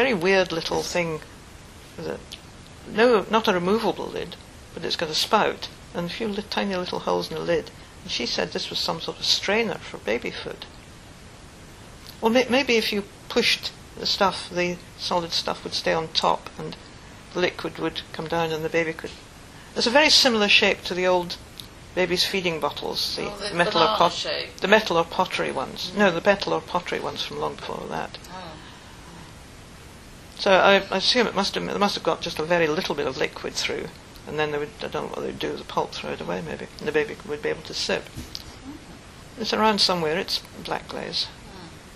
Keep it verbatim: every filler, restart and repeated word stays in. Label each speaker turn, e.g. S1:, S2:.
S1: very weird little thing that, no, not a removable lid, but it's got a spout and a few li- tiny little holes in the lid. And she said this was some sort of strainer for baby food. Well, may- maybe if you pushed the stuff, the solid stuff would stay on top and the liquid would come down and the baby could... It's a very similar shape to the old baby's feeding bottles, the,
S2: oh, the
S1: metal or pot-
S2: shape.
S1: the metal or pottery ones. Mm. No, the metal or pottery ones from long before that.
S2: Oh.
S1: So I, I assume it must have they must have got just a very little bit of liquid through, and then they would, I don't know what they'd do with the pulp, throw it away maybe, and the baby would be able to sip. Mm-hmm. It's around somewhere. It's black glaze.